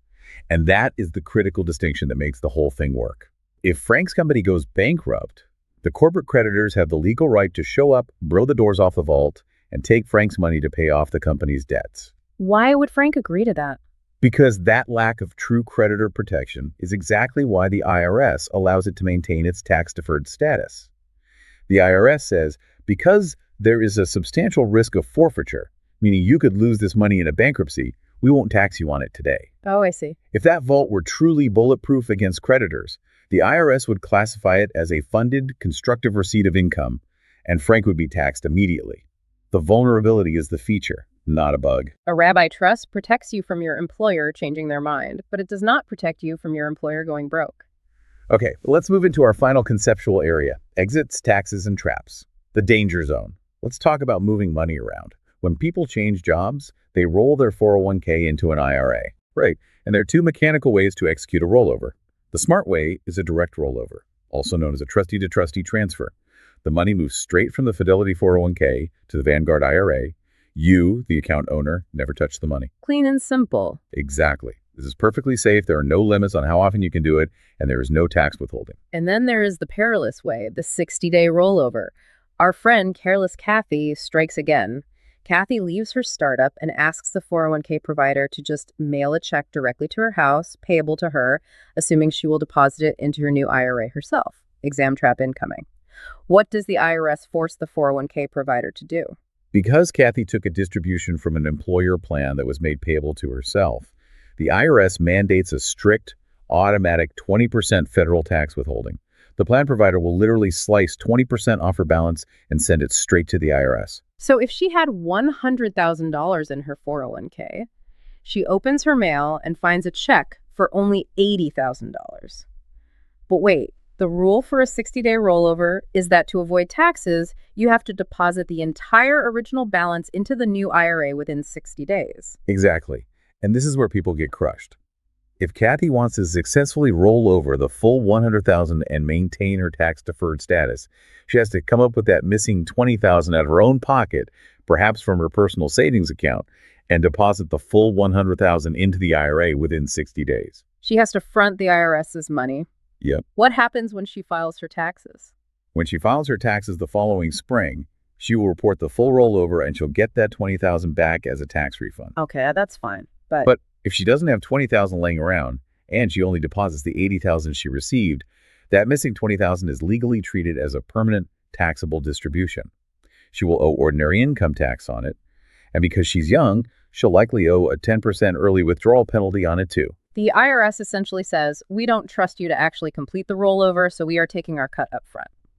And that is the critical distinction that makes the whole thing work. If Frank's company goes bankrupt, the corporate creditors have the legal right to show up, blow the doors off the vault, and take Frank's money to pay off the company's debts. Why would Frank agree to that? Because that lack of true creditor protection is exactly why the I R S allows it to maintain its tax-deferred status. The I R S says, because there is a substantial risk of forfeiture, meaning you could lose this money in a bankruptcy, we won't tax you on it today. Oh, I see. If that vault were truly bulletproof against creditors, the I R S would classify it as a funded, constructive receipt of income, and Frank would be taxed immediately. The vulnerability is the feature, not a bug. A rabbi trust protects you from your employer changing their mind, but it does not protect you from your employer going broke. Okay, let's move into our final conceptual area, exits, taxes, and traps. The danger zone. Let's talk about moving money around. When people change jobs, they roll their four oh one K into an I R A. Right, and there are two mechanical ways to execute a rollover. The smart way is a direct rollover, also known as a trustee-to-trustee transfer. The money moves straight from the Fidelity four oh one K to the Vanguard I R A. You, the account owner, never touch the money. Clean and simple. Exactly. This is perfectly safe. There are no limits on how often you can do it, and there is no tax withholding. And then there is the perilous way, the sixty-day rollover. Our friend, Careless Kathy, strikes again. Kathy leaves her startup and asks the four oh one K provider to just mail a check directly to her house, payable to her, assuming she will deposit it into her new I R A herself. Exam trap incoming. What does the I R S force the four oh one K provider to do? Because Kathy took a distribution from an employer plan that was made payable to herself, the I R S mandates a strict, automatic twenty percent federal tax withholding. The plan provider will literally slice twenty percent off her balance and send it straight to the I R S. So if she had one hundred thousand dollars in her four oh one K, she opens her mail and finds a check for only eighty thousand dollars. But wait, the rule for a sixty-day rollover is that to avoid taxes, you have to deposit the entire original balance into the new I R A within sixty days. Exactly. And this is where people get crushed. If Kathy wants to successfully roll over the full one hundred thousand dollars and maintain her tax-deferred status, she has to come up with that missing twenty thousand dollars out of her own pocket, perhaps from her personal savings account, and deposit the full one hundred thousand dollars into the I R A within sixty days. She has to front the IRS's money. Yep. What happens when she files her taxes? When she files her taxes the following spring, she will report the full rollover and she'll get that twenty thousand dollars back as a tax refund. Okay, that's fine. But, but if she doesn't have twenty thousand dollars laying around and she only deposits the eighty thousand dollars she received, that missing twenty thousand dollars is legally treated as a permanent taxable distribution. She will owe ordinary income tax on it, and because she's young, she'll likely owe a ten percent early withdrawal penalty on it too. The I R S essentially says, we don't trust you to actually complete the rollover, so we are taking our cut up front.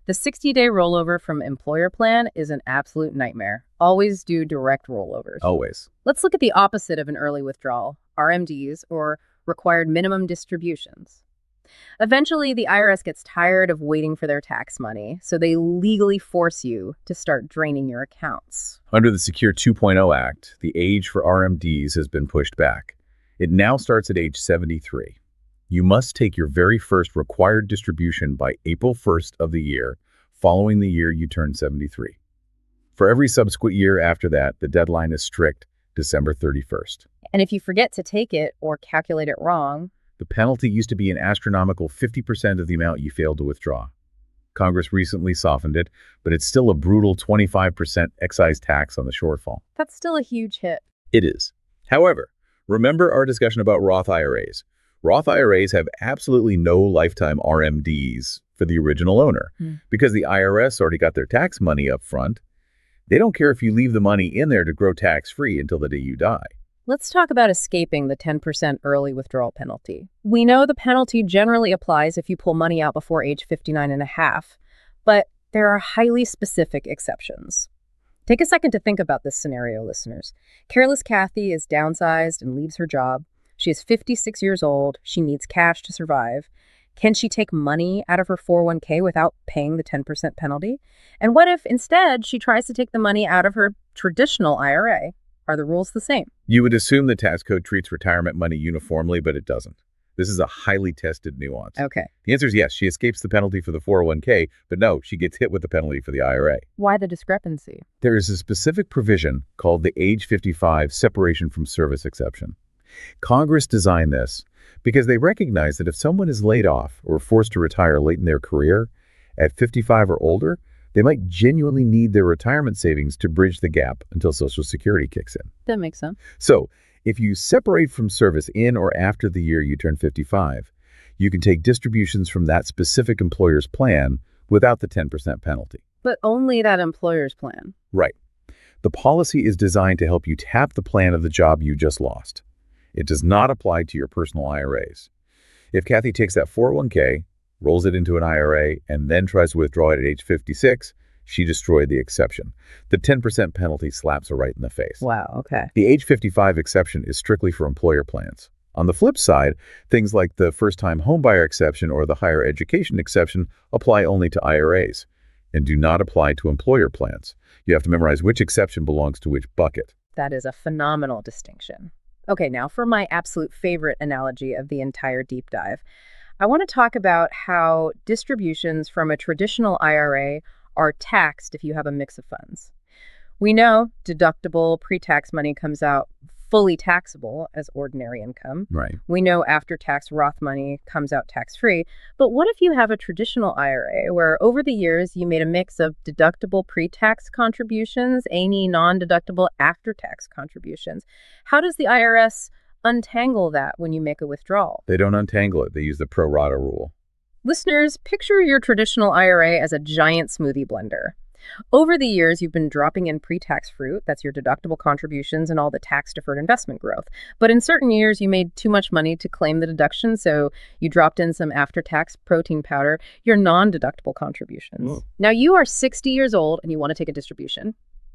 The sixty-day rollover from employer plan is an absolute nightmare. Always do direct rollovers. Always. Let's look at the opposite of an early withdrawal, R M Ds, or required minimum distributions. Eventually, the I R S gets tired of waiting for their tax money, so they legally force you to start draining your accounts. Under the Secure two point oh Act, the age for R M Ds has been pushed back. It now starts at age seventy-three. You must take your very first required distribution by April first of the year following the year you turn seventy-three. For every subsequent year after that, the deadline is strict December thirty-first. And if you forget to take it or calculate it wrong, the penalty used to be an astronomical fifty percent of the amount you failed to withdraw. Congress recently softened it, but it's still a brutal twenty-five percent excise tax on the shortfall. That's still a huge hit. It is. However, remember our discussion about Roth I R As. Roth I R As have absolutely no lifetime R M Ds for the original owner. Hmm. Because the I R S already got their tax money up front. They don't care if you leave the money in there to grow tax-free until the day you die. Let's talk about escaping the ten percent early withdrawal penalty. We know the penalty generally applies if you pull money out before age fifty-nine and a half, but there are highly specific exceptions. Take a second to think about this scenario, listeners. Careless Kathy is downsized and leaves her job. She is fifty-six years old. She needs cash to survive. Can she take money out of her four oh one k without paying the ten percent penalty? And what if instead she tries to take the money out of her traditional I R A? Are the rules the same? You would assume the tax code treats retirement money uniformly, but it doesn't. This is a highly tested nuance. Okay. The answer is yes, she escapes the penalty for the four oh one k, but no, she gets hit with the penalty for the I R A. Why the discrepancy? There is a specific provision called the age fifty-five separation from service exception. Congress designed this because they recognize that if someone is laid off or forced to retire late in their career, at fifty-five or older, they might genuinely need their retirement savings to bridge the gap until Social Security kicks in. That makes sense. So, if you separate from service in or after the year you turn fifty-five, you can take distributions from that specific employer's plan without the ten percent penalty. But only that employer's plan. Right. The policy is designed to help you tap the plan of the job you just lost. It does not apply to your personal I R As. If Kathy takes that four oh one k, rolls it into an I R A, and then tries to withdraw it at age fifty-six, she destroyed the exception. The ten percent penalty slaps her right in the face. Wow, okay. The age fifty-five exception is strictly for employer plans. On the flip side, things like the first-time homebuyer exception or the higher education exception apply only to I R As and do not apply to employer plans. You have to memorize which exception belongs to which bucket. That is a phenomenal distinction. Okay, now for my absolute favorite analogy of the entire deep dive. I want to talk about how distributions from a traditional I R A are taxed if you have a mix of funds. We know deductible pre-tax money comes out fully taxable as ordinary income. Right. We know after-tax Roth money comes out tax-free. But what if you have a traditional I R A where over the years you made a mix of deductible pre-tax contributions, any non-deductible after-tax contributions? How does the I R S untangle that when you make a withdrawal? They don't untangle it. They use the pro rata rule. Listeners, picture your traditional I R A as a giant smoothie blender. Over the years, you've been dropping in pre-tax fruit, that's your deductible contributions and all the tax-deferred investment growth. But in certain years, you made too much money to claim the deduction, so you dropped in some after-tax protein powder, your non-deductible contributions. Ooh. Now, you are sixty years old and you want to take a distribution.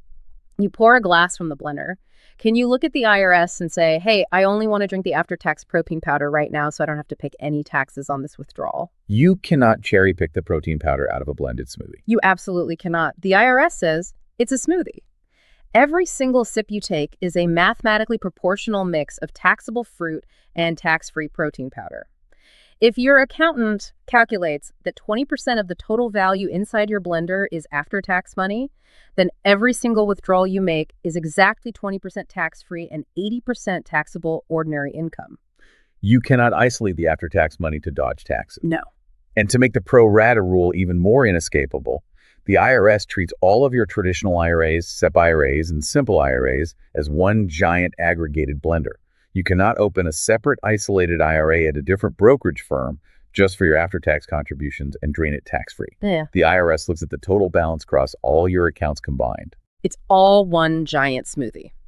You pour a glass from the blender. Can you look at the I R S and say, hey, I only want to drink the after-tax protein powder right now so I don't have to pay any taxes on this withdrawal? You cannot cherry pick the protein powder out of a blended smoothie. You absolutely cannot. The I R S says it's a smoothie. Every single sip you take is a mathematically proportional mix of taxable fruit and tax-free protein powder. If your accountant calculates that twenty percent of the total value inside your blender is after-tax money, then every single withdrawal you make is exactly twenty percent tax-free and eighty percent taxable ordinary income. You cannot isolate the after-tax money to dodge taxes. No. And to make the pro rata rule even more inescapable, the I R S treats all of your traditional I R As, S E P I R As, and simple I R As as one giant aggregated blender. You cannot open a separate isolated I R A at a different brokerage firm just for your after-tax contributions and drain it tax-free. Yeah. The I R S looks at the total balance across all your accounts combined. It's all one giant smoothie.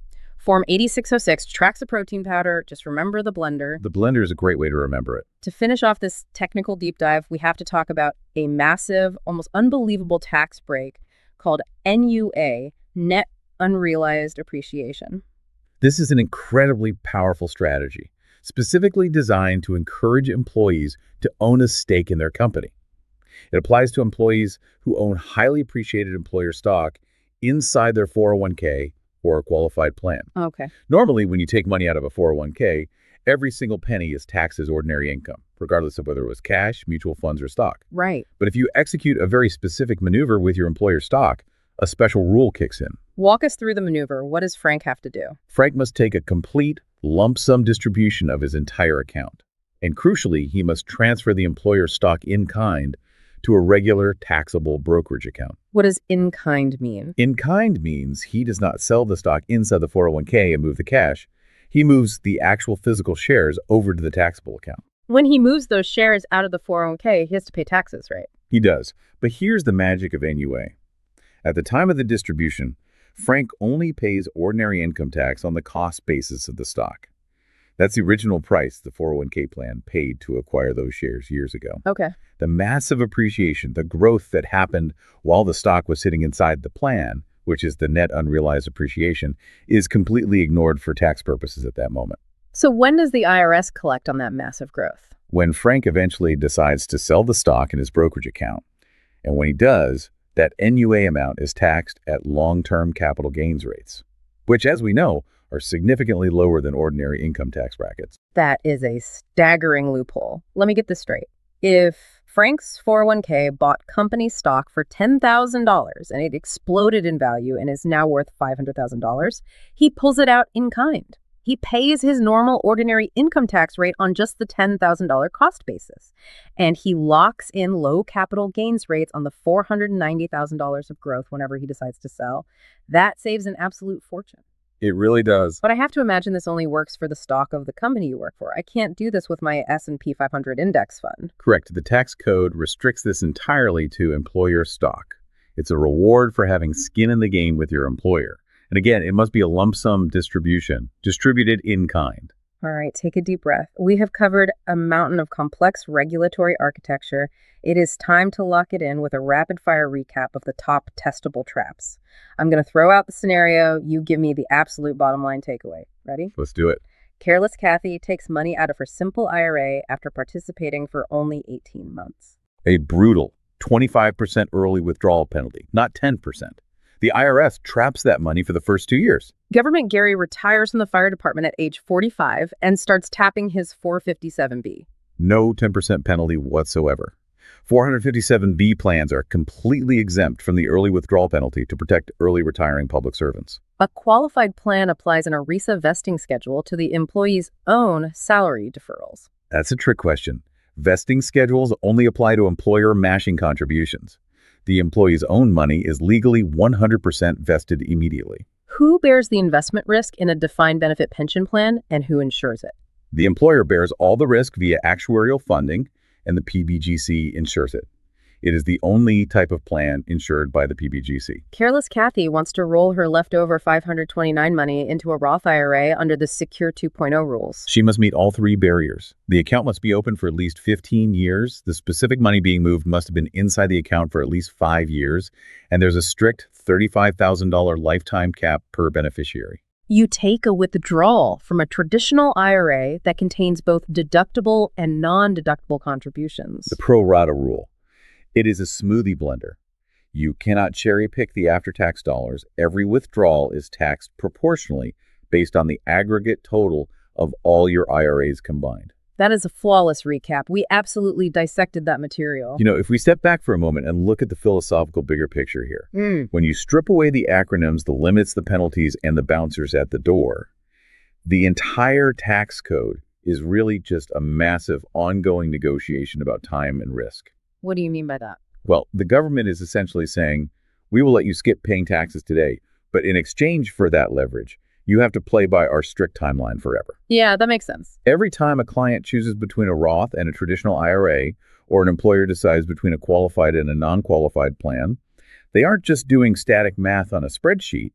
Form eighty-six oh six tracks a protein powder. Just remember the blender. The blender is a great way to remember it. To finish off this technical deep dive, we have to talk about a massive, almost unbelievable tax break called N U A, Net Unrealized Appreciation. This is an incredibly powerful strategy, specifically designed to encourage employees to own a stake in their company. It applies to employees who own highly appreciated employer stock inside their four oh one k or a qualified plan. Okay. Normally, when you take money out of a four oh one k, every single penny is taxed as ordinary income, regardless of whether it was cash, mutual funds, or stock. Right. But if you execute a very specific maneuver with your employer stock, a special rule kicks in. Walk us through the maneuver. What does Frank have to do? Frank must take a complete lump sum distribution of his entire account. And crucially, he must transfer the employer stock in kind to a regular taxable brokerage account. What does in kind mean? In kind means he does not sell the stock inside the four oh one k and move the cash. He moves the actual physical shares over to the taxable account. When he moves those shares out of the four oh one k, he has to pay taxes, right? He does. But here's the magic of N U A. At the time of the distribution, Frank only pays ordinary income tax on the cost basis of the stock. That's the original price the four oh one k plan paid to acquire those shares years ago. Okay. The massive appreciation, the growth that happened while the stock was sitting inside the plan, which is the net unrealized appreciation, is completely ignored for tax purposes at that moment. So when does the I R S collect on that massive growth? When Frank eventually decides to sell the stock in his brokerage account, and when he does, that N U A amount is taxed at long-term capital gains rates, which, as we know, are significantly lower than ordinary income tax brackets. That is a staggering loophole. Let me get this straight. If Frank's four oh one k bought company stock for ten thousand dollars and it exploded in value and is now worth five hundred thousand dollars, he pulls it out in kind. He pays his normal ordinary income tax rate on just the ten thousand dollars cost basis. And he locks in low capital gains rates on the four hundred ninety thousand dollars of growth whenever he decides to sell. That saves an absolute fortune. It really does. But I have to imagine this only works for the stock of the company you work for. I can't do this with my S and P five hundred index fund. Correct. The tax code restricts this entirely to employer stock. It's a reward for having skin in the game with your employer. And again, it must be a lump sum distribution, distributed in kind. All right, take a deep breath. We have covered a mountain of complex regulatory architecture. It is time to lock it in with a rapid-fire recap of the top testable traps. I'm going to throw out the scenario. You give me the absolute bottom line takeaway. Ready? Let's do it. Careless Kathy takes money out of her simple I R A after participating for only eighteen months. A brutal twenty-five percent early withdrawal penalty, not ten percent. The I R S traps that money for the first two years. Government Gary retires from the fire department at age forty-five and starts tapping his four fifty-seven B. No ten percent penalty whatsoever. four fifty-seven B plans are completely exempt from the early withdrawal penalty to protect early retiring public servants. A qualified plan applies an ERISA vesting schedule to the employee's own salary deferrals. That's a trick question. Vesting schedules only apply to employer matching contributions. The employee's own money is legally one hundred percent vested immediately. Who bears the investment risk in a defined benefit pension plan and who insures it? The employer bears all the risk via actuarial funding, and the P B G C insures it. It is the only type of plan insured by the P B G C. Careless Kathy wants to roll her leftover five hundred twenty-nine money into a Roth I R A under the Secure two point oh rules. She must meet all three barriers. The account must be open for at least fifteen years. The specific money being moved must have been inside the account for at least five years. And there's a strict thirty-five thousand dollars lifetime cap per beneficiary. You take a withdrawal from a traditional I R A that contains both deductible and non-deductible contributions. The pro rata rule. It is a smoothie blender. You cannot cherry pick the after-tax dollars. Every withdrawal is taxed proportionally based on the aggregate total of all your I R As combined. That is a flawless recap. We absolutely dissected that material. You know, if we step back for a moment and look at the philosophical bigger picture here, Mm. when you strip away the acronyms, the limits, the penalties, and the bouncers at the door, the entire tax code is really just a massive ongoing negotiation about time and risk. What do you mean by that? Well, the government is essentially saying, we will let you skip paying taxes today, but in exchange for that leverage, you have to play by our strict timeline forever. Yeah, that makes sense. Every time a client chooses between a Roth and a traditional I R A, or an employer decides between a qualified and a non-qualified plan, they aren't just doing static math on a spreadsheet.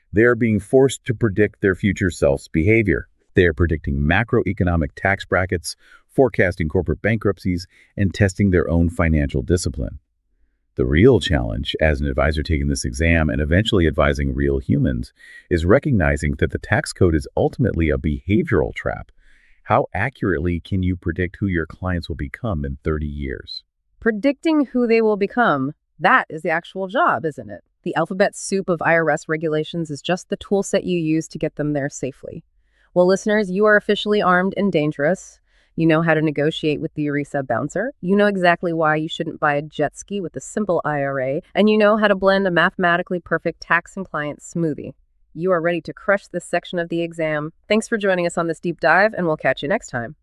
They are being forced to predict their future self's behavior. They are predicting macroeconomic tax brackets, forecasting corporate bankruptcies, and testing their own financial discipline. The real challenge, as an advisor taking this exam and eventually advising real humans, is recognizing that the tax code is ultimately a behavioral trap. How accurately can you predict who your clients will become in thirty years? Predicting who they will become, that is the actual job, isn't it? The alphabet soup of I R S regulations is just the tool set you use to get them there safely. Well, listeners, you are officially armed and dangerous. You know how to negotiate with the ERISA bouncer. You know exactly why you shouldn't buy a jet ski with a simple I R A. And you know how to blend a mathematically perfect tax and client smoothie. You are ready to crush this section of the exam. Thanks for joining us on this deep dive, and we'll catch you next time.